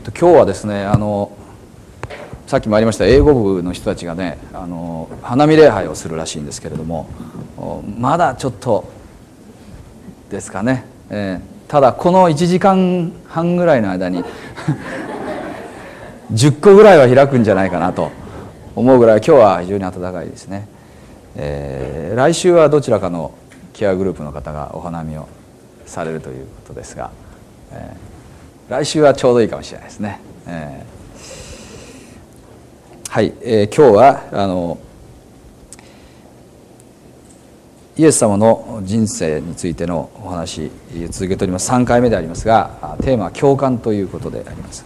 今日はですね、さっきもありました英語部の人たちがね、花見礼拝をするらしいんですけれども、まだちょっとですかね、ただこの1時間半ぐらいの間に10個ぐらいは開くんじゃないかなと思うぐらい、今日は非常に暖かいですね。来週はどちらかのケアグループの方がお花見をされるということですが、来週はちょうどいいかもしれないですね。はい、今日はイエス様の人生についてのお話続けております。3回目でありますが、テーマは共感ということであります。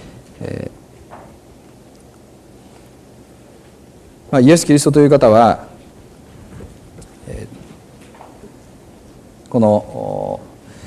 イエス・キリストという方は、この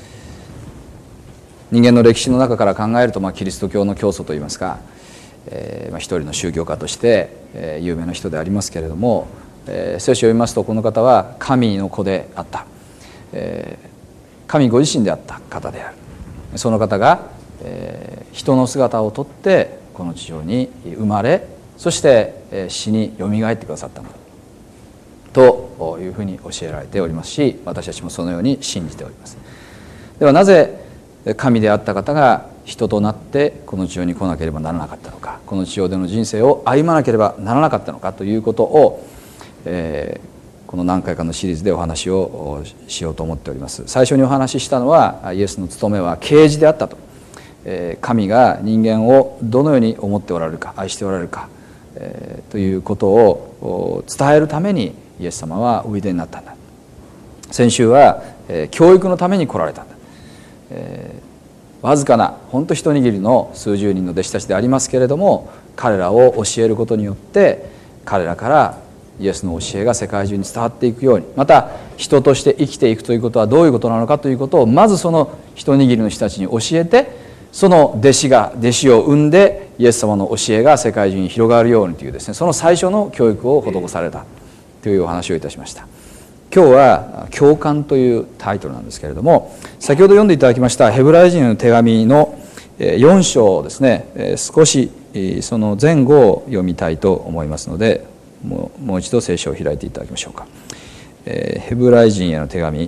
人間の歴史の中から考えると、キリスト教の教祖といいますか、一人の宗教家として有名な人でありますけれども、聖書を読みますとこの方は神の子であった、神ご自身であった方である。その方が人の姿をとってこの地上に生まれ、そして死によみがえってくださったのだというふうに教えられておりますし、私たちもそのように信じております。ではなぜ神であった方が人となってこの地上に来なければならなかったのか、この地上での人生を歩まなければならなかったのかということを、この何回かのシリーズでお話をしようと思っております。最初にお話ししたのは、イエスの務めは啓示であったと、神が人間をどのように思っておられるか、愛しておられるか、ということを伝えるためにイエス様はおいでになったんだ。先週は、教育のために来られたんだ。わずかな本当一握りの数十人の弟子たちでありますけれども、彼らを教えることによって彼らからイエスの教えが世界中に伝わっていくように、また人として生きていくということはどういうことなのかということをまずその一握りの人たちに教えて、その弟子を生んでイエス様の教えが世界中に広がるようにというですね、その最初の教育を施されたというお話をいたしました。今日は共感というタイトルなんですけれども、先ほど読んでいただきましたヘブライ人の手紙の4章ですね、少しその前後を読みたいと思いますので、もう一度聖書を開いていただきましょうか。ヘブライ人への手紙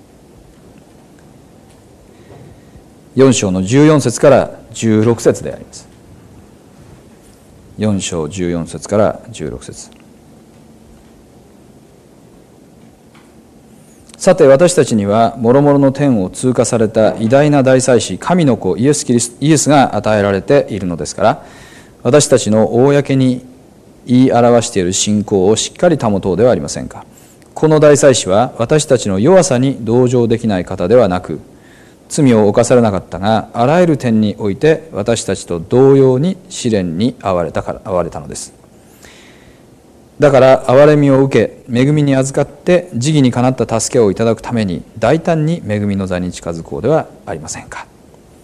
4章の14節から16節であります。4章14節から16節。さて私たちには諸々の天を通過された偉大な大祭司神の子イエスが与えられているのですから、私たちの公に言い表している信仰をしっかり保とうではありませんか。この大祭司は私たちの弱さに同情できない方ではなく、罪を犯されなかったがあらゆる点において私たちと同様に試練に遭われたのです。だから憐れみを受け恵みに預かって慈義にかなった助けをいただくために大胆に恵みの座に近づこうではありませんか。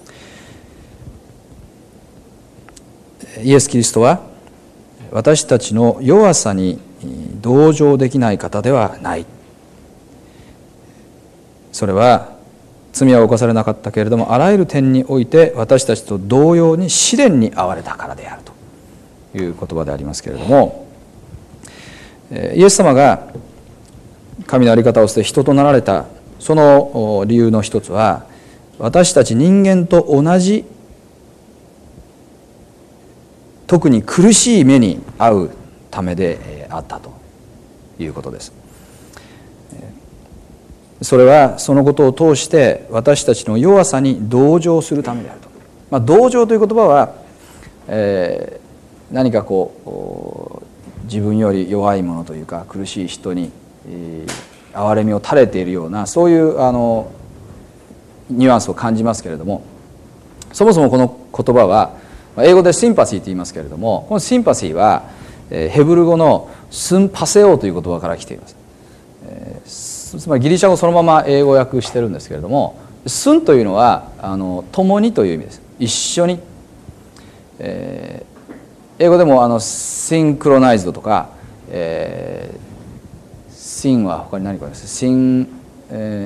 イエス・キリストは私たちの弱さに同情できない方ではない。それは罪は犯されなかったけれどもあらゆる点において私たちと同様に試練に遭われたからであるという言葉でありますけれども、イエス様が神の在り方を捨て人となられたその理由の一つは、私たち人間と同じ特に苦しい目に遭うためであったということです。それはそのことを通して私たちの弱さに同情するためであると。同情という言葉は、何か自分より弱いものというか苦しい人に憐れみを垂れているような、そういうニュアンスを感じますけれども、そもそもこの言葉は英語でシンパシーと言いますけれども、このシンパシーはヘブル語のスンパセオという言葉から来ています。つまりギリシャ語そのまま英語訳してるんですけれども、スンというのは共にという意味です。一緒に、英語でもシンクロナイズドとか、シンは他に何かあります。シン、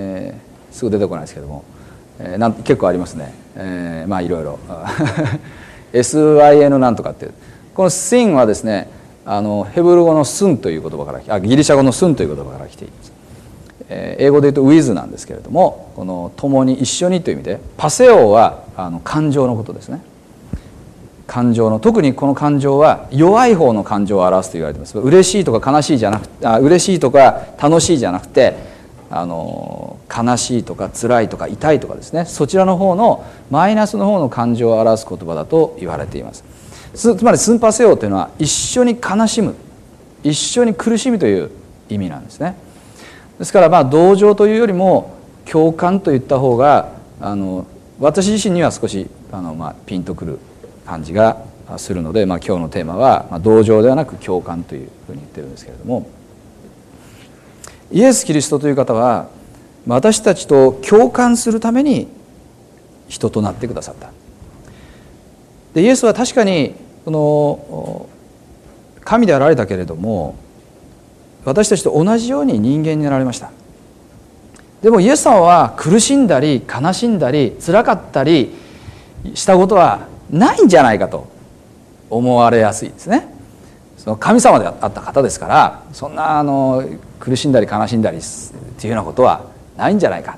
すぐ出てこないですけども、結構ありますね。いろいろ SYN なんとかっていう、この sin はですね、ヘブル語のスンという言葉からギリシャ語のスンという言葉から来ています。英語で言うと with なんですけれども、この共に一緒にという意味で、パセオは感情のことですね。感情の、特にこの感情は弱い方の感情を表すと言われています。嬉しいとか悲しいじゃなくて、嬉しいとか楽しいじゃなくて、悲しいとか辛いとか痛いとかですね、そちらの方のマイナスの方の感情を表す言葉だと言われています。つまりスンパセオというのは一緒に悲しむ、一緒に苦しむという意味なんですね。ですから同情というよりも共感といった方が私自身には少しピンとくる感じがするので、今日のテーマは同情ではなく共感というふうに言ってるんですけれども、イエス・キリストという方は私たちと共感するために人となってくださった。でイエスは確かにこの神であられたけれども、私たちと同じように人間になられました。でもイエス様は苦しんだり悲しんだり辛かったりしたことはないんじゃないかと思われやすいですね。その神様であった方ですから、そんな苦しんだり悲しんだりっていうようなことはないんじゃないか、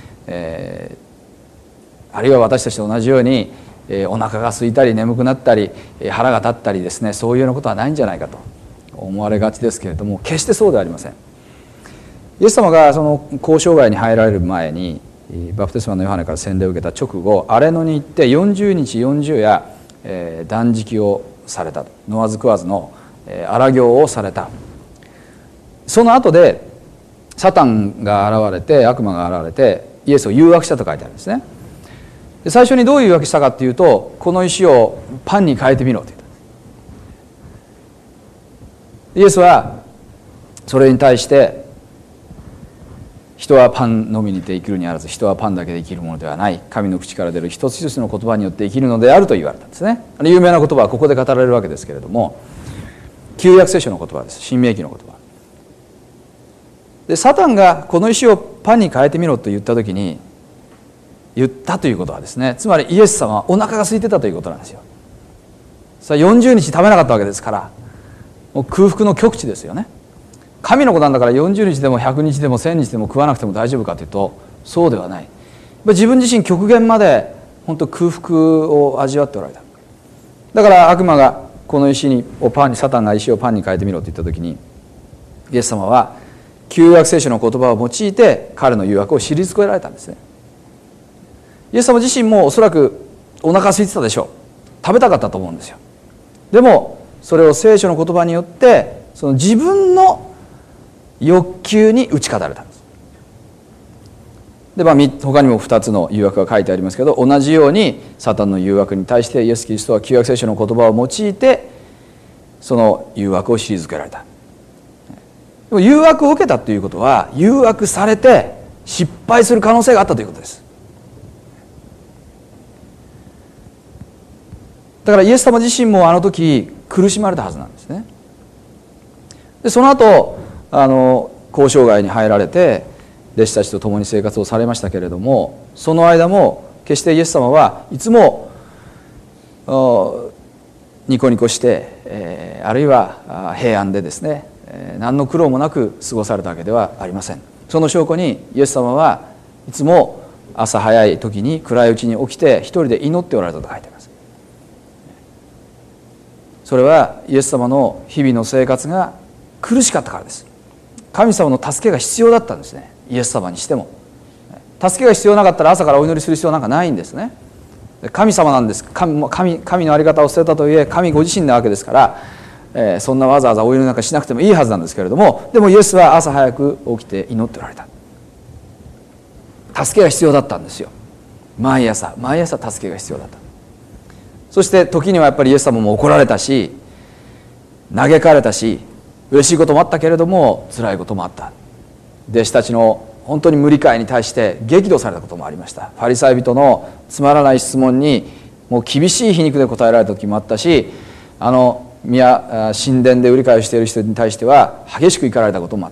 あるいは私たちと同じように、お腹が空いたり眠くなったり腹が立ったりですね、そういうようなことはないんじゃないかと思われがちですけれども、決してそうではありません。イエス様がその交渉外に入られる前にバプテスマのヨハネから洗礼を受けた直後、荒れ野に行って40日40夜、断食をされたと。飲まず食わずの荒行をされた。その後でサタンが現れて、悪魔が現れてイエスを誘惑したと書いてあるんですね。で最初にどういう誘惑したかっていうと、この石をパンに変えてみろと言った。イエスはそれに対して、人はパンのみにて生きるにあらず、人はパンだけで生きるものではない、神の口から出る一つ一つの言葉によって生きるのであると言われたんですね。有名な言葉はここで語られるわけですけれども、旧約聖書の言葉です。新明記の言葉で、サタンがこの石をパンに変えてみろと言った時に言ったということはですね、つまりイエス様はお腹が空いてたということなんですよ。さあ40日食べなかったわけですから、もう空腹の極致ですよね。神の子なんだから40日でも100日でも1000日でも食わなくても大丈夫かというと、そうではない。自分自身極限まで本当空腹を味わっておられた。だから悪魔がこの石をパンに、サタンが石をパンに変えてみろと言った時に、イエス様は旧約聖書の言葉を用いて彼の誘惑を退けられたんですね。イエス様自身もおそらくお腹空いてたでしょう。食べたかったと思うんですよ。でもそれを聖書の言葉によってその自分の欲求に打ち勝たれたんです。で他にも2つの誘惑が書いてありますけど、同じようにサタンの誘惑に対してイエス・キリストは旧約聖書の言葉を用いてその誘惑を退けられた。でも誘惑を受けたということは、誘惑されて失敗する可能性があったということです。だからイエス様自身もあの時苦しまれたはずなんですね。でその後交渉外に入られて弟子たちと共に生活をされましたけれども、その間も決してイエス様はいつもニコニコして、あるいは平安でですね、何の苦労もなく過ごされたわけではありません。その証拠にイエス様はいつも朝早い時に暗いうちに起きて一人で祈っておられたと書いてあります。それはイエス様の日々の生活が苦しかったからです。神様の助けが必要だったんですね。イエス様にしても助けが必要なかったら朝からお祈りする必要なんかないんですね。神様なんです。神の在り方を捨てたといえ神ご自身なわけですから、そんなわざわざお祈りなんかしなくてもいいはずなんですけれども、でもイエスは朝早く起きて祈っておられた。助けが必要だったんですよ。毎朝助けが必要だった。そして時にはやっぱりイエス様も怒られたし、嘆かれたし、嬉しいこともあったけれども辛いこともあった。弟子たちの本当に無理解に対して激怒されたこともありました。ファリサイ人のつまらない質問にもう厳しい皮肉で答えられた時もあったし、神殿で売り買いをしている人に対しては激しく怒られたこともあった。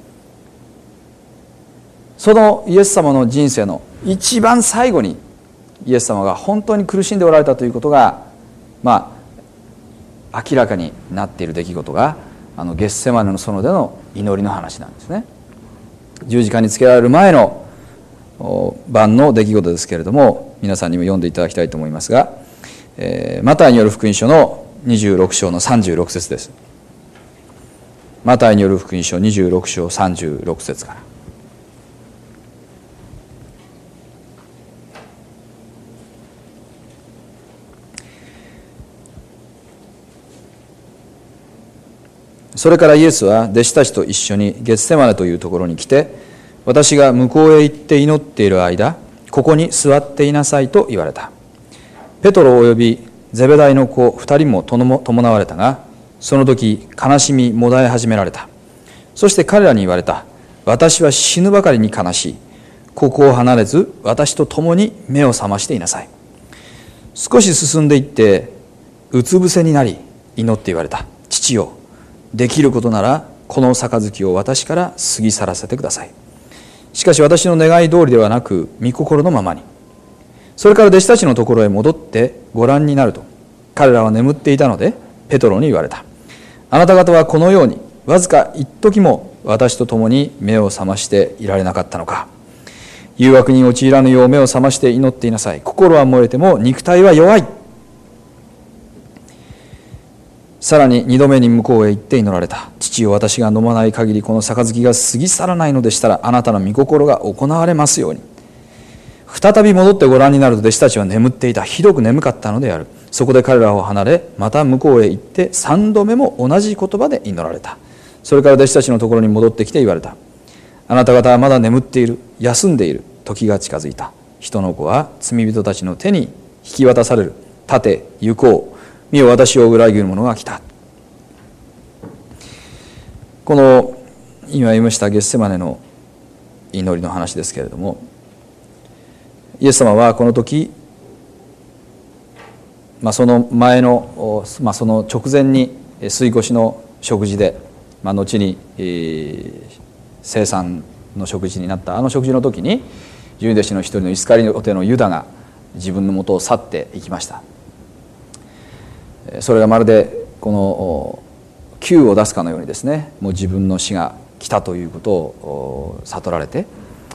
そのイエス様の人生の一番最後にイエス様が本当に苦しんでおられたということが明らかになっている出来事がゲッセマネの園での祈りの話なんですね。十字架につけられる前の晩の出来事ですけれども、皆さんにも読んでいただきたいと思いますが、マタイによる福音書の26章の36節です。マタイによる福音書26章36節から。それからイエスは弟子たちと一緒にゲッセマネというところに来て、私が向こうへ行って祈っている間、ここに座っていなさいと言われた。ペトロおよびゼベダイの子2人も伴われたが、その時悲しみもだえ始められた。そして彼らに言われた。私は死ぬばかりに悲しい。ここを離れず私と共に目を覚ましていなさい。少し進んでいってうつ伏せになり祈って言われた。父よ、できることならこの杯を私から過ぎ去らせてください。しかし私の願い通りではなく御心のままに。それから弟子たちのところへ戻ってご覧になると、彼らは眠っていたのでペトロに言われた。あなた方はこのようにわずか一時も私と共に目を覚ましていられなかったのか。誘惑に陥らぬよう目を覚まして祈っていなさい。心は燃えても肉体は弱い。さらに2度目に向こうへ行って祈られた。父よ、私が飲まない限りこの杯が過ぎ去らないのでしたら、あなたの御心が行われますように。再び戻ってご覧になると弟子たちは眠っていた。ひどく眠かったのである。そこで彼らを離れ、また向こうへ行って3度目も同じ言葉で祈られた。それから弟子たちのところに戻ってきて言われた。あなた方はまだ眠っている、休んでいる。時が近づいた。人の子は罪人たちの手に引き渡される。立て、行こう。見よ、私を裏切る者が来た。この今言いましたゲッセマネの祈りの話ですけれども、イエス様はこの時、その前の、その直前に過越の食事で、後に聖餐の食事になったあの食事の時に、十二弟子の一人のイスカリオテのユダが自分のもとを去っていきました。それがまるでこの球を出すかのようにですね、もう自分の死が来たということを悟られて、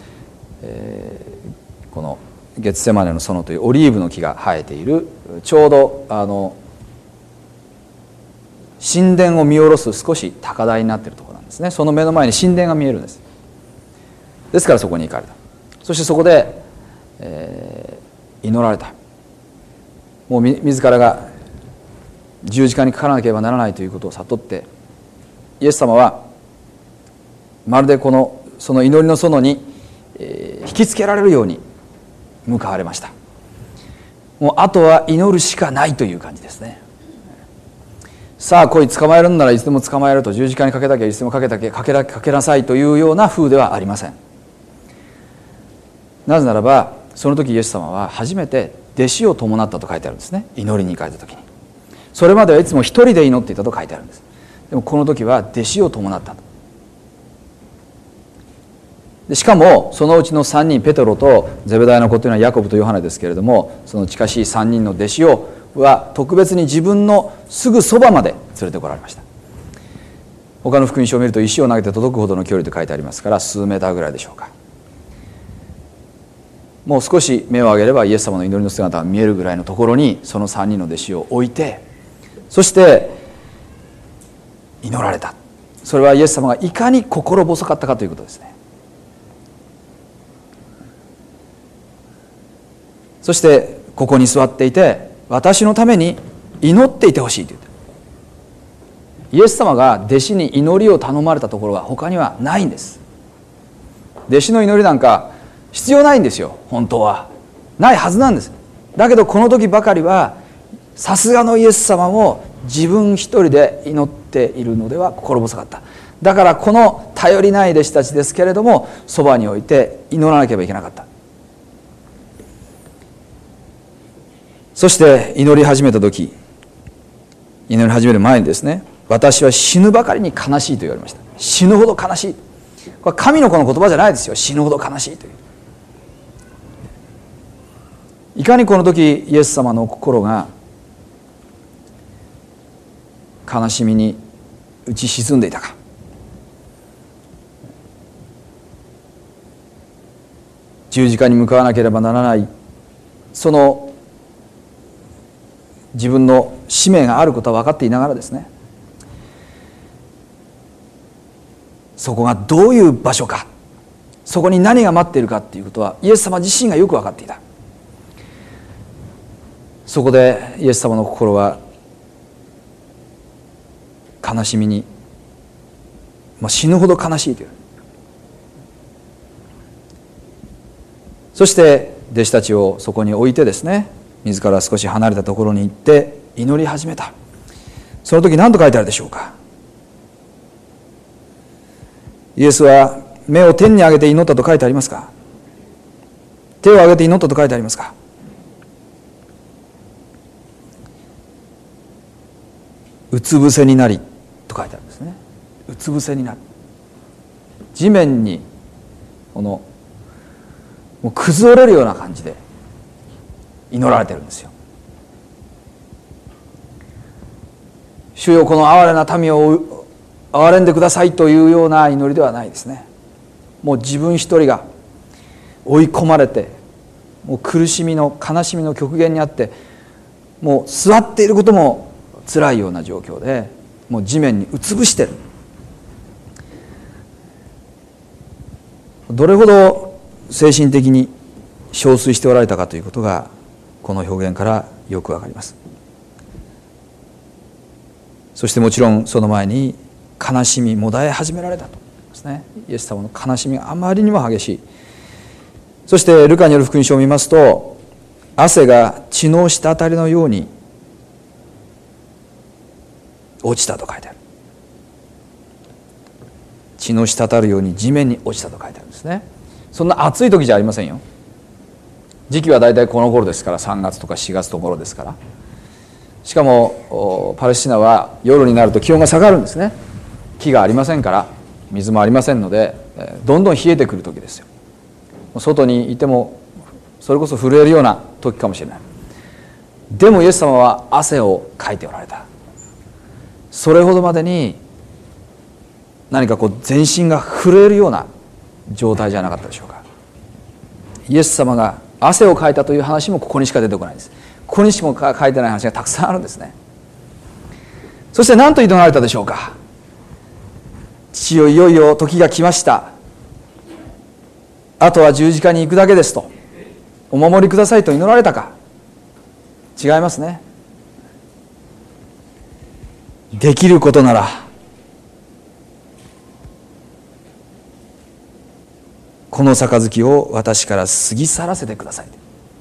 このゲッセマネの園というオリーブの木が生えているちょうど神殿を見下ろす少し高台になっているところなんですね。その目の前に神殿が見えるんです。ですからそこに行かれた。そしてそこで、祈られた。もう自らが十字架にかからなければならないということを悟って、イエス様はまるでその祈りの園に、引きつけられるように向かわれました。もうあとは祈るしかないという感じですね。さあ来い、捕まえるんならいつでも捕まえると、十字架にかけたきゃいつでもかけなさいというような風ではありません。なぜならばその時イエス様は初めて弟子を伴ったと書いてあるんですね。祈りに行かれた時に。それまではいつも一人で祈っていたと書いてあるんです。でもこの時は弟子を伴ったと。でしかもそのうちの3人、ペトロとゼベダイの子というのはヤコブとヨハネですけれども、その近しい3人の弟子は特別に自分のすぐそばまで連れてこられました。他の福音書を見ると石を投げて届くほどの距離と書いてありますから、数メーターぐらいでしょうか。もう少し目を上げればイエス様の祈りの姿が見えるぐらいのところにその3人の弟子を置いて、そして祈られた。それはイエス様がいかに心細かったかということですね。そしてここに座っていて、私のために祈っていてほしいと言って、イエス様が弟子に祈りを頼まれたところが他にはないんです。弟子の祈りなんか必要ないんですよ。本当はないはずなんです。だけどこの時ばかりはさすがのイエス様も自分一人で祈っているのでは心細かった。だからこの頼りない弟子たちですけれども、そばに置いて祈らなければいけなかった。そして祈り始めた時、祈り始める前にですね、私は死ぬばかりに悲しいと言われました。死ぬほど悲しい。これ神の子の言葉じゃないですよ。死ぬほど悲しいという。いかにこの時イエス様の心が悲しみに打ち沈んでいたか。十字架に向かわなければならない、その自分の使命があることは分かっていながらですね、そこがどういう場所か、そこに何が待っているかっていうことはイエス様自身がよく分かっていた。そこでイエス様の心は悲しみに、死ぬほど悲しいという。そして弟子たちをそこに置いてですね、自ら少し離れたところに行って祈り始めた。その時何と書いてあるでしょうか。イエスは目を天に上げて祈ったと書いてありますか。手を上げて祈ったと書いてありますか。うつ伏せになりと書いてあるんですね。うつ伏せになる。地面にもう崩れるような感じで祈られてるんですよ。主よ、この哀れな民を憐れんでくださいというような祈りではないですね。もう自分一人が追い込まれて、もう苦しみの悲しみの極限にあって、もう座っていることも辛いような状況で、もう地面にうつ伏してる。どれほど精神的に憔悴しておられたかということがこの表現からよくわかります。そしてもちろんその前に悲しみもだえ始められたとですね。イエス様の悲しみがあまりにも激しい。そしてルカによる福音書を見ますと、汗が血の滴りのように落ちたと書いてある。血の滴るように地面に落ちたと書いてあるんですね。そんな暑い時じゃありませんよ。時期は大体この頃ですから、3月とか4月の頃ですから。しかもパレスチナは夜になると気温が下がるんですね。木がありませんから、水もありませんので、どんどん冷えてくる時ですよ。外にいてもそれこそ震えるような時かもしれない。でもイエス様は汗をかいておられた。それほどまでに何か全身が震えるような状態じゃなかったでしょうか。イエス様が汗をかいたという話もここにしか出てこないんです。ここにしか書いてない話がたくさんあるんですね。そして何と祈られたでしょうか。父よ、いよいよ時が来ました。あとは十字架に行くだけですと。お守りくださいと祈られたか。違いますね。できることならこの杯を私から過ぎ去らせてください。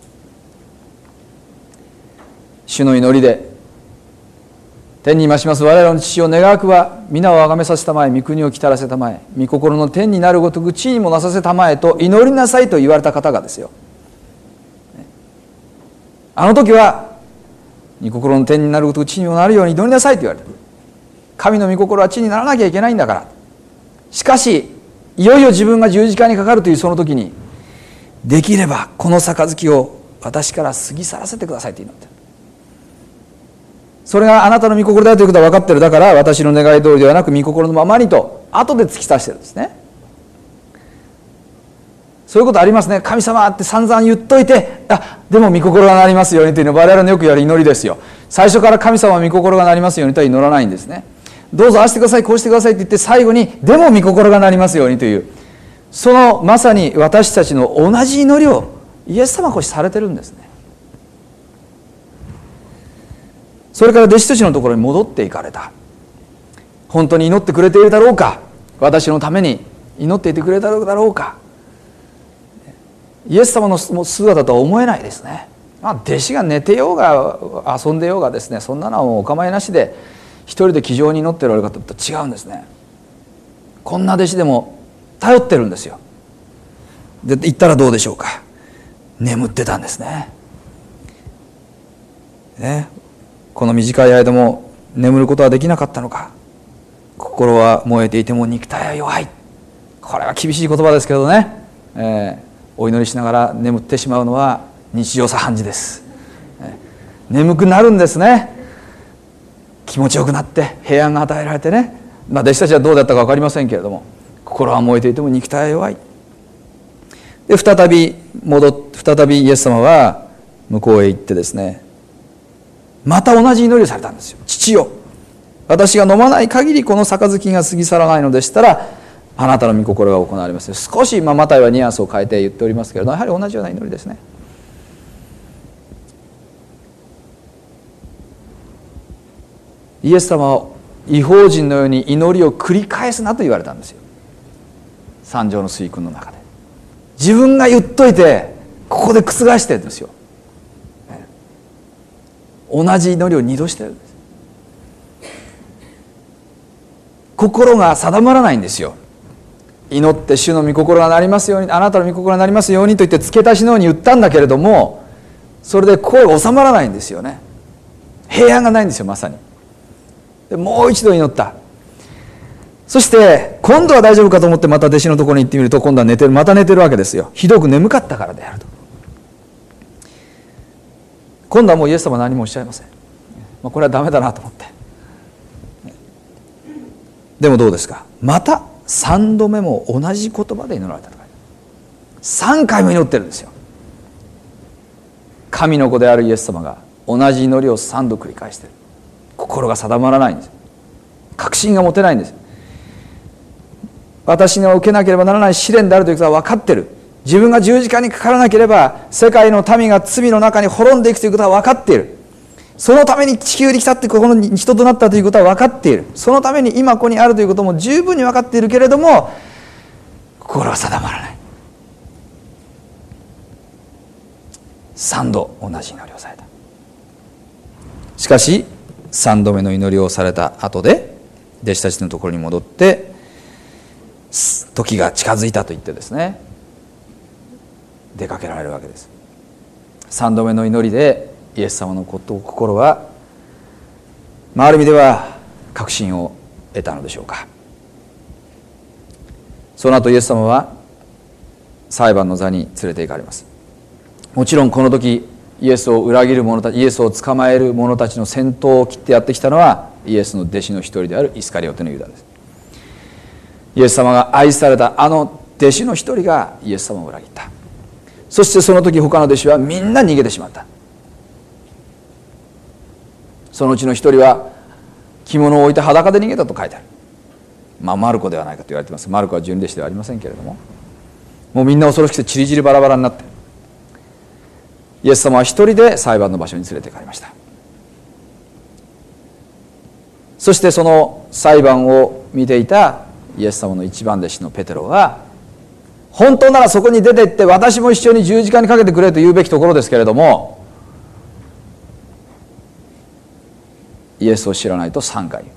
主の祈りで、天に増します我らの父を願わくは皆をあがめさせたまえ、御国を来たらせたまえ、御心の天になるごとく地にもなさせたまえと祈りなさいと言われた方がですよ。あの時は御心の天になるごとく地にもなるように祈りなさいと言われた。神の御心は地にならなきゃいけないんだから。しかしいよいよ自分が十字架にかかるというその時に、できればこの杯を私から過ぎ去らせてくださいと祈って、それがあなたの御心だということは分かってる。だから私の願い通りではなく御心のままにと後で突き刺してるんですね。そういうことありますね。神様って散々言っといて、でも御心がなりますようにというのは我々のよくやる祈りですよ。最初から神様は御心がなりますようにとは祈らないんですね。どうぞああしてください、こうしてくださいって言って、最後にでも御心がなりますようにという、そのまさに私たちの同じ祈りをイエス様はこうされてるんですね。それから弟子たちのところに戻っていかれた。本当に祈ってくれているだろうか。私のために祈っていてくれただろうか。イエス様の姿とは思えないですね。弟子が寝てようが遊んでようがですね、そんなのはもうお構いなしで一人で気丈に祈っておられる方と違うんですね。こんな弟子でも頼ってるんですよ。で言ったらどうでしょうか。眠ってたんですね。この短い間も眠ることはできなかったのか。心は燃えていても肉体は弱い。これは厳しい言葉ですけどね、お祈りしながら眠ってしまうのは日常茶飯事です。眠くなるんですね。 気持ちよくなって平安が与えられてね、弟子たちはどうだったか分かりませんけれども、心は燃えていても肉体は弱い。で再びイエス様は向こうへ行ってですね、また同じ祈りをされたんですよ。父よ、私が飲まない限りこの杯が過ぎ去らないのでしたら、あなたの御心が行われます。少しマタイはニュアンスを変えて言っておりますけれども、やはり同じような祈りですね。イエス様は異邦人のように祈りを繰り返すなと言われたんですよ。三条の水訓の中で自分が言っといてここで覆してるんですよ。同じ祈りを二度してるんです。心が定まらないんですよ。祈って主の御心がなりますように、あなたの御心がなりますようにと言って付け足しのように言ったんだけれども、それで声が収まらないんですよね。平安がないんですよ、まさに。でもう一度祈った。そして今度は大丈夫かと思ってまた弟子のところに行ってみると、今度は寝てる、また寝てるわけですよ。ひどく眠かったからであると。今度はもうイエス様は何もおっしゃいません。これはダメだなと思って。でもどうですか、また3度目も同じ言葉で祈られたとか、3回も祈ってるんですよ。神の子であるイエス様が同じ祈りを3度繰り返している。心が定まらないんです。確信が持てないんです。私が受けなければならない試練であるということは分かっている。自分が十字架にかからなければ世界の民が罪の中に滅んでいくということは分かっている。そのために地球に来たってここの人となったということは分かっている。そのために今ここにあるということも十分に分かっているけれども、心は定まらない。3度同じ祈りをされた。しかし3度目の祈りをされた後で弟子たちのところに戻って、時が近づいたと言ってですね、出かけられるわけです。3度目の祈りでイエス様の心は、ある意味では確信を得たのでしょうか。その後イエス様は裁判の座に連れて行かれます。もちろんこの時イエスを裏切る者たち、イエスを捕まえる者たちの先頭を切ってやってきたのはイエスの弟子の一人であるイスカリオテのユダです。イエス様が愛されたあの弟子の一人がイエス様を裏切った。そしてその時他の弟子はみんな逃げてしまった。そのうちの一人は着物を置いて裸で逃げたと書いてある。マルコではないかと言われています。マルコは十二弟子ではありませんけれども、もうみんな恐ろしくてちりぢりバラバラになって、イエス様は一人で裁判の場所に連れて行かれました。そしてその裁判を見ていたイエス様の一番弟子のペテロは、本当ならそこに出て行って私も一緒に十字架にかけてくれと言うべきところですけれども、イエスを知らないと3回言う。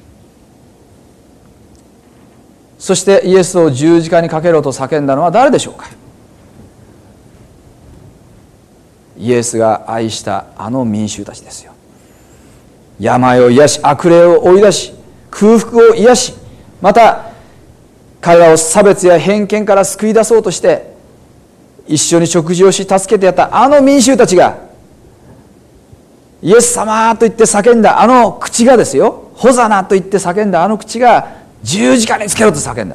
そしてイエスを十字架にかけろと叫んだのは誰でしょうか。イエスが愛したあの民衆たちですよ。病を癒し、悪霊を追い出し、空腹を癒し、また彼らを差別や偏見から救い出そうとして一緒に食事をし助けてやったあの民衆たちが、イエス様と言って叫んだあの口がですよ、ホザナと言って叫んだあの口が十字架につけろと叫んだ。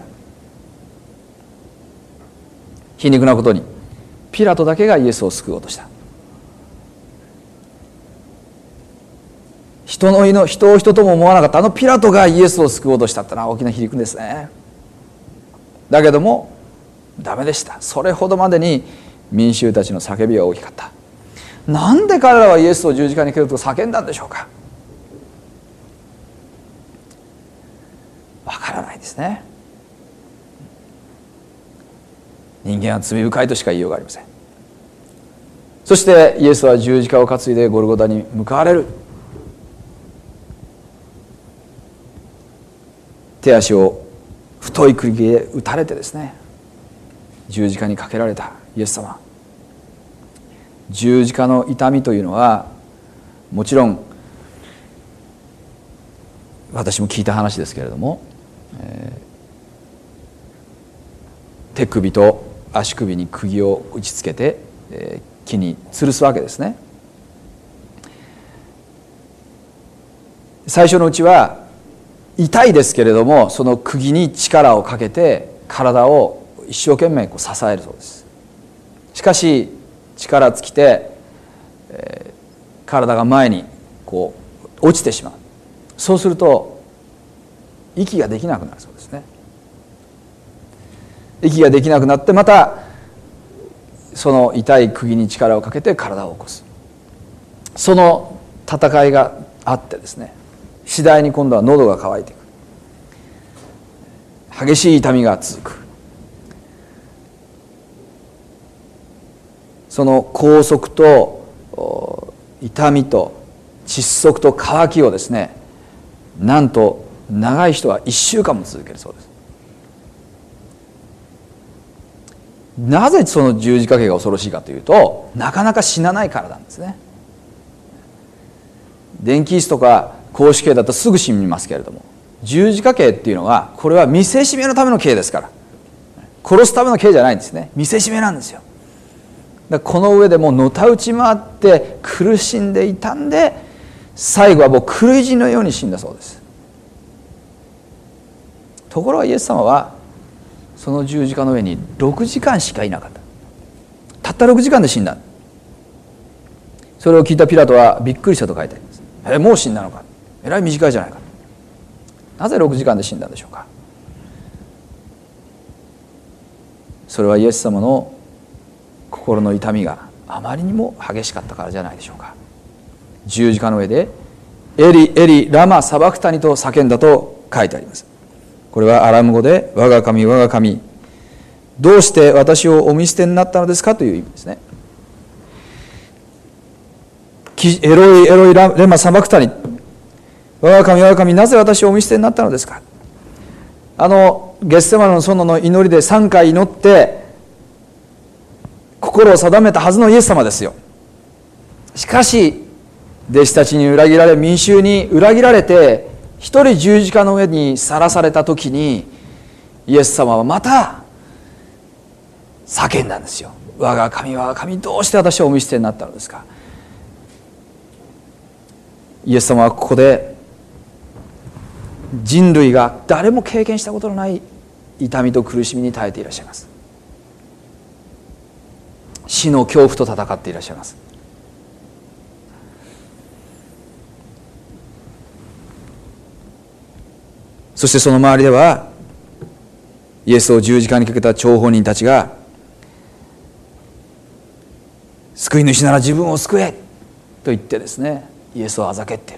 皮肉なことにピラトだけがイエスを救おうとした。人を人とも思わなかったあのピラトがイエスを救おうとしたってのは大きな皮肉ですね。だけどもダメでした。それほどまでに民衆たちの叫びは大きかった。なんで彼らはイエスを十字架にかけると叫んだんでしょうか。わからないですね。人間は罪深いとしか言いようがありません。そしてイエスは十字架を担いでゴルゴタに向かわれる。手足を太い釘で打たれてですね、十字架にかけられたイエス様。十字架の痛みというのはもちろん私も聞いた話ですけれども、手首と足首に釘を打ちつけて、木に吊るすわけですね。 最初のうちは痛いですけれども、その釘に力をかけて体を一生懸命支えるそうです。しかし力尽きて、体が前に落ちてしまう。そうすると息ができなくなるそうですね。息ができなくなって、またその痛い釘に力をかけて体を起こす。その戦いがあってですね、次第に今度は喉が渇いていく。激しい痛みが続く。その拘束と痛みと窒息と渇きをですね、なんと長い人は1週間も続けるそうです。なぜその十字架刑が恐ろしいかというと、なかなか死なないからなんですね。電気椅子とか絞首刑だとすぐ死にますけれども、十字架刑っていうのは、これは見せしめのための刑ですから、殺すための刑じゃないんですね。見せしめなんですよ。だからこの上でもうのたうち回って苦しんで痛んで、最後はもう狂い死のように死んだそうです。ところがイエス様はその十字架の上に6時間しかいなかった。たった6時間で死んだ。それを聞いたピラトはびっくりしたと書いてあります。もう死んだのか、えらい短いじゃないか。なぜ6時間で死んだんでしょうか。それはイエス様の心の痛みがあまりにも激しかったからじゃないでしょうか。十字架の上でエリエリラマサバクタニと叫んだと書いてあります。これはアラム語で我が神我が神、どうして私をお見捨てになったのですかという意味ですね。エロイエロイレマサバクタニ、我が神我が神、なぜ私をお見捨てになったのですか。ゲッセマネの園の祈りで3回祈って心を定めたはずのイエス様ですよ。しかし弟子たちに裏切られ、民衆に裏切られて、一人十字架の上にさらされた時に、イエス様はまた叫んだんですよ。我が神我が神、どうして私をお見捨てになったのですか。イエス様はここで人類が誰も経験したことのない痛みと苦しみに耐えていらっしゃいます。死の恐怖と戦っていらっしゃいます。そしてその周りではイエスを十字架にかけた張本人たちが、救い主なら自分を救えと言ってですね、イエスをあざけっている。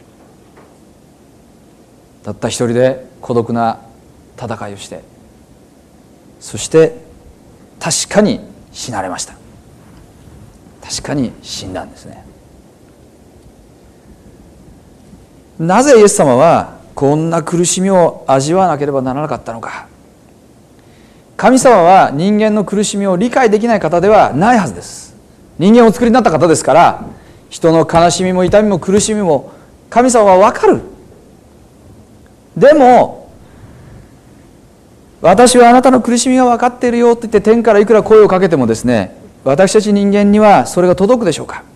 たった一人で孤独な戦いをして、そして確かに死なれました。確かに死んだんですね。なぜイエス様はこんな苦しみを味わわなければならなかったのか。神様は人間の苦しみを理解できない方ではないはずです。人間をお作りになった方ですから、人の悲しみも痛みも苦しみも神様は分かる。でも私はあなたの苦しみが分かっているよって言って天からいくら声をかけてもですね、私たち人間にはそれが届くでしょうか。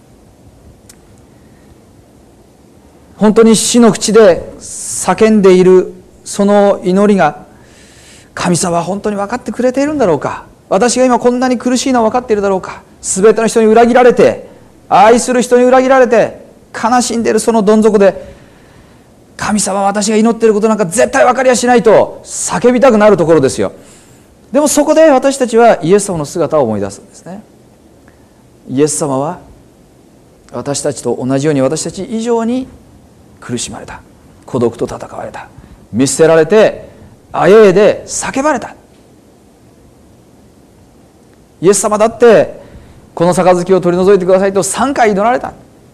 本当に死の淵で叫んでいるその祈りが、神様は本当に分かってくれているんだろうか。私が今こんなに苦しいのは分かっているだろうか。すべての人に裏切られて、愛する人に裏切られて悲しんでいるそのどん底で、神様は私が祈っていることなんか絶対分かりやしないと叫びたくなるところですよ。でもそこで私たちはイエス様の姿を思い出すんですね。イエス様は私たちと同じように、私たち以上に苦しまれた。孤独と戦われた。見捨てられてあえいで叫ばれた。イエス様だってこの杯を取り除いてくださいと3回祈られた。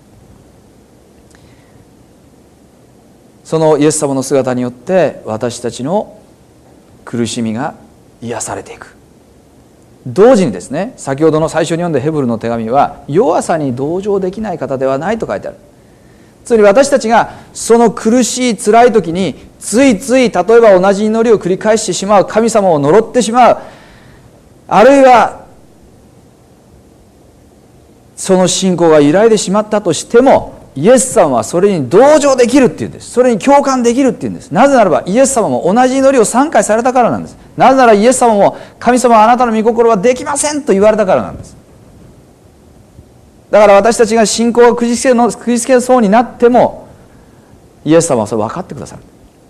そのイエス様の姿によって私たちの苦しみが癒されていく。同時にですね、先ほどの最初に読んだヘブルの手紙は、弱さに同情できない方ではないと書いてある。つまり私たちがその苦しい辛い時についつい、例えば同じ祈りを繰り返してしまう、神様を呪ってしまう、あるいはその信仰が揺らいでしまったとしても、 イエス様はそれに同情できるっていうんです。それに共感できるっていうんです。なぜならばイエス様も同じ祈りを3回されたからなんです。なぜならイエス様も神様はあなたの御心はできませんと言われたからなんです。だから私たちが信仰がくじつけそうになってもイエス様はそれ分かってくださる。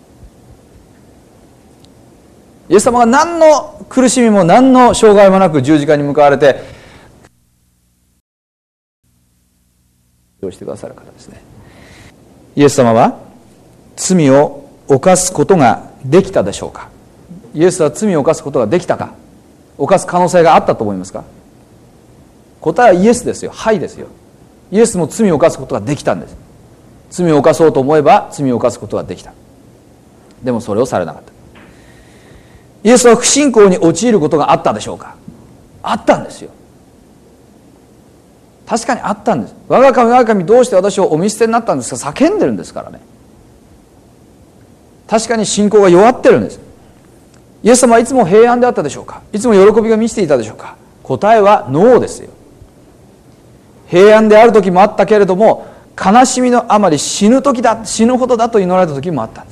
イエス様が何の苦しみも何の障害もなく十字架に向かわれてしてくださる方ですね。イエス様は罪を犯すことができたでしょうか。イエスは罪を犯すことができたか、犯す可能性があったと思いますか。答えはイエスですよ。はいですよ。イエスも罪を犯すことができたんです。罪を犯そうと思えば罪を犯すことができた。でもそれをされなかった。イエスは不信仰に陥ることがあったでしょうか。あったんですよ。確かにあったんです。我が神我が神どうして私をお見捨てになったんですか、叫んでるんですからね。確かに信仰が弱ってるんです。イエス様はいつも平安であったでしょうか。いつも喜びが満ちていたでしょうか。答えはノーですよ。平安である時もあったけれども、悲しみのあまり死ぬ時だ、死ぬほどだと祈られた時もあったんです。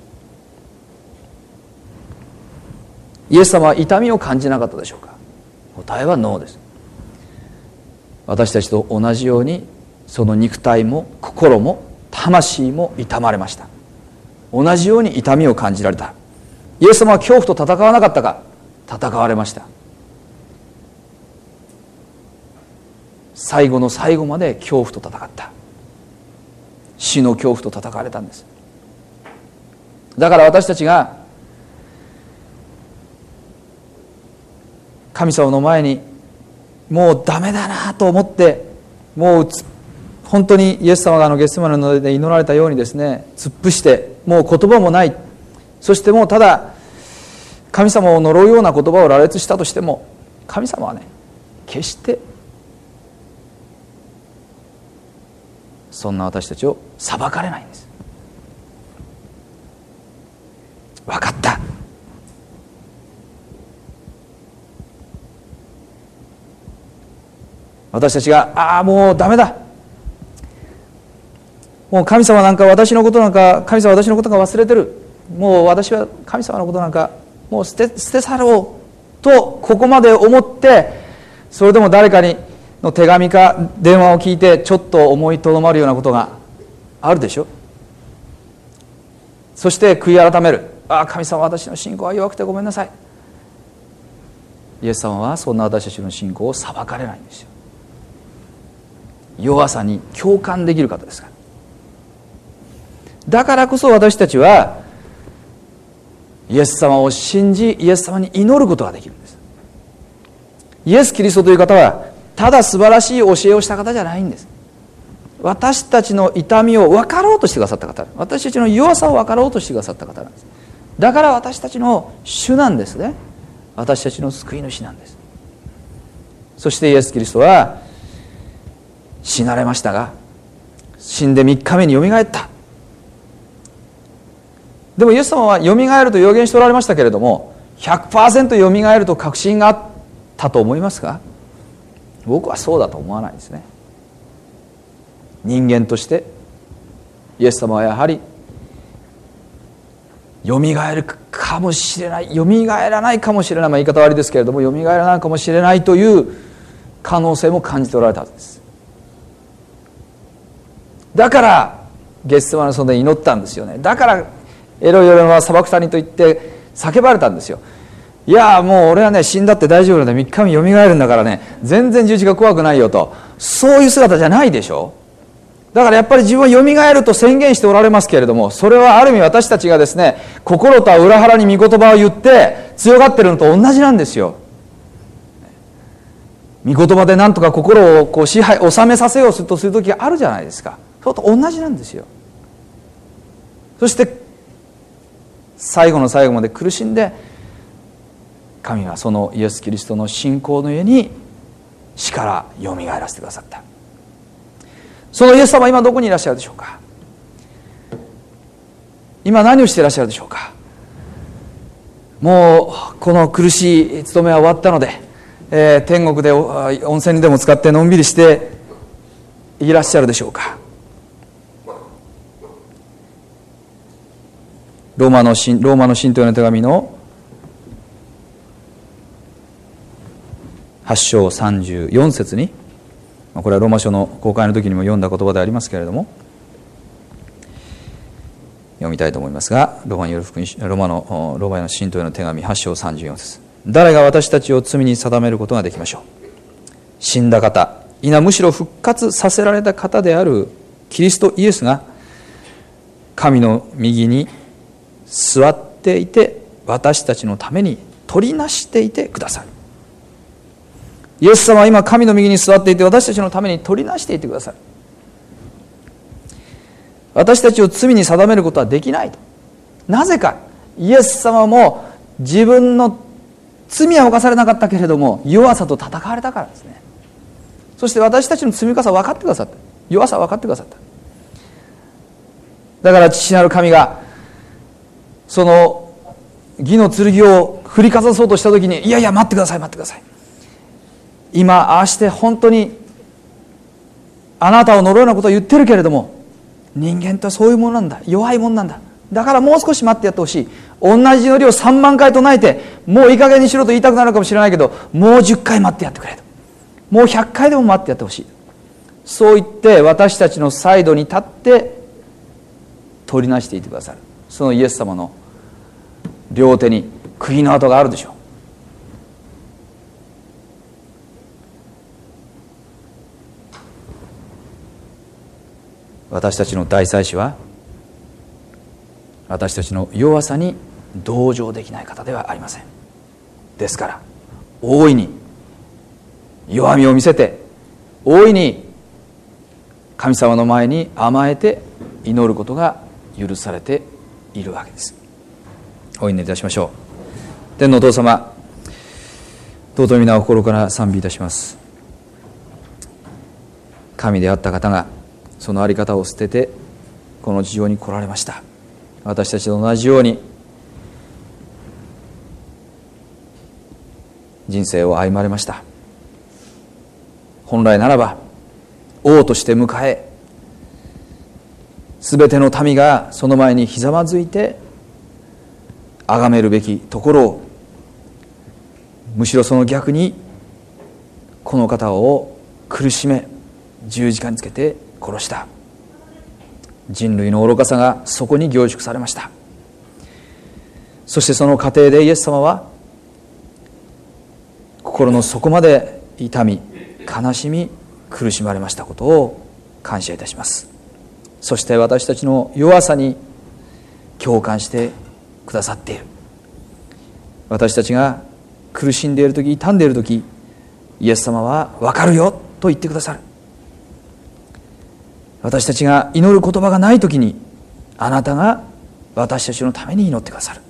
イエス様は痛みを感じなかったでしょうか。答えはノーです。私たちと同じようにその肉体も心も魂も痛まれました。同じように痛みを感じられた。イエス様は恐怖と戦わなかったか。戦われました。最後の最後まで恐怖と戦った。死の恐怖と戦われたんです。だから私たちが神様の前にもうダメだなと思って、もう本当にイエス様がゲッセマネの野で祈られたようにですね、突っ伏してもう言葉もない、そしてもうただ神様を呪うような言葉を羅列したとしても、神様はね、決してそんな私たちを裁かれないんです。分かった、私たちがもうダメだ、もう神様なんか私のことなんか、神様は私のことが忘れてる、もう私は神様のことなんかもう捨て去ろうとここまで思って、それでも誰かの手紙か電話を聞いてちょっと思いとどまるようなことがあるでしょ。そして悔い改める。神様、私の信仰は弱くてごめんなさい。イエス様はそんな私たちの信仰を裁かれないんですよ。弱さに共感できる方ですから。だからこそ私たちはイエス様を信じ、イエス様に祈ることができるんです。イエス・キリストという方はただ素晴らしい教えをした方じゃないんです。私たちの痛みを分かろうとしてくださった方、私たちの弱さを分かろうとしてくださった方なんです。だから私たちの主なんですね。私たちの救い主なんです。そしてイエス・キリストは死なれましたが、死んで3日目によみがえった。でもイエス様はよみがえると予言しておられましたけれども、 100% よみがえると確信があったと思いますか。僕はそうだと思わないですね。人間としてイエス様はやはりよみがえるかもしれない、よみがえらないかもしれない、言い方悪いですけれども、よみがえらないかもしれないという可能性も感じておられたはずです。だからゲッセマネの園で祈ったんですよね。だからエロイエロイは砂漠谷と言って叫ばれたんですよ。いやもう俺はね、死んだって大丈夫なんだ、3日目よみがえるんだからね、全然十字架怖くないよと、そういう姿じゃないでしょ。だからやっぱり自分はよみがえると宣言しておられますけれども、それはある意味私たちがですね、心とは裏腹に御言葉を言って強がってるのと同じなんですよ。御言葉でなんとか心を支配収めさせようとする時があるじゃないですか。それと同じなんですよ。そして最後の最後まで苦しんで、神はそのイエス・キリストの信仰の上に死からよみがえらせてくださった。そのイエス様は今どこにいらっしゃるでしょうか。今何をしていらっしゃるでしょうか。もうこの苦しい務めは終わったので、天国で温泉にでも使ってのんびりしていらっしゃるでしょうか。 ローマの信徒への手紙の8章34節に、これはローマ書の公開の時にも読んだ言葉でありますけれども、読みたいと思いますが、ローマへの信徒への手紙8章34節。誰が私たちを罪に定めることができましょう。死んだ方、むしろ復活させられた方であるキリストイエスが神の右に座っていて、私たちのために取りなしていてくださる。イエス様は今神の右に座っていて、私たちのために取りなしていてくださる。私たちを罪に定めることはできないと。なぜか、イエス様も自分の罪は犯されなかったけれども弱さと戦われたからですね。そして私たちの罪深さを分かってくださった。弱さを分かってくださった。だから父なる神がその義の剣を振りかざそうとしたときに、いやいや待ってください、待ってください、今ああして本当にあなたを呪うようなことを言ってるけれども、人間とはそういうものなんだ、弱いもんなんだ、だからもう少し待ってやってほしい。同じ祈りを3万回唱えて、もういい加減にしろと言いたくなるかもしれないけど、もう10回待ってやってくれと、もう100回でも待ってやってほしい。そう言って私たちのサイドに立って取りなしていてくださる。そのイエス様の両手に釘の跡があるでしょう。私たちの大祭司は私たちの弱さに同情できない方ではありません。ですから大いに弱みを見せて、大いに神様の前に甘えて祈ることが許されているわけです。お祈りいたしましょう。天のお父様、尊い皆を心から賛美いたします。神であった方がその在り方を捨ててこの地上に来られました。私たちと同じように人生を歩まれました。本来ならば王として迎え、すべての民がその前にひざまずいて崇めるべきところを、むしろその逆にこの方を苦しめ十字架につけて殺した。人類の愚かさがそこに凝縮されました。そしてその過程でイエス様は心の底まで痛み、悲しみ、苦しまれましたことを感謝いたします。そして私たちの弱さに共感してくださっている。私たちが苦しんでいるとき、痛んでいるとき、イエス様は分かるよと言ってくださる。私たちが祈る言葉がないときに、あなたが私たちのために祈ってくださる。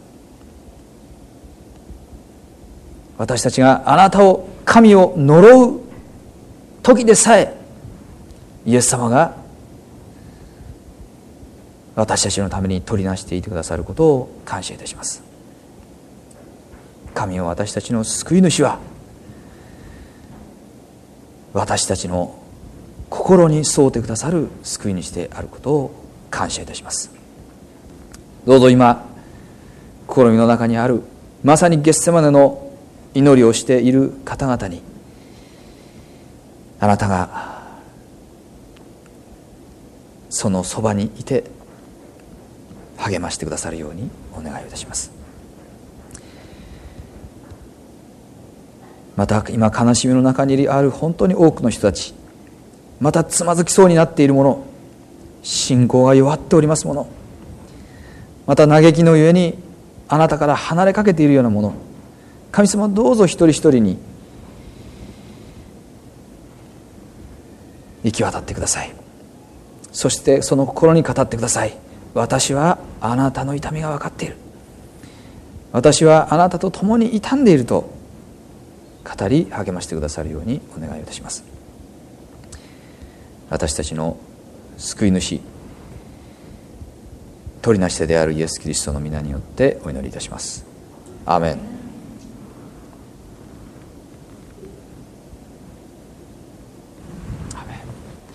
私たちがあなたを、神を呪う時でさえ、イエス様が私たちのために取りなしていてくださることを感謝いたします。神を、私たちの救い主は私たちの心に沿ってくださる救い主であることを感謝いたします。どうぞ今心の中にあるまさにゲッセマネの祈りをしている方々に、あなたがそのそばにいて励ましてくださるようにお願いをいたします。また今悲しみの中にある本当に多くの人たち、またつまずきそうになっている者、信仰が弱っております者、また嘆きのゆえにあなたから離れかけているような者、神様どうぞ一人一人に行き渡ってください。そしてその心に語ってください。私はあなたの痛みが分かっている、私はあなたと共に痛んでいると語り励ましてくださるようにお願いいたします。私たちの救い主、取りなし手であるイエス・キリストの皆によってお祈りいたします。アーメン。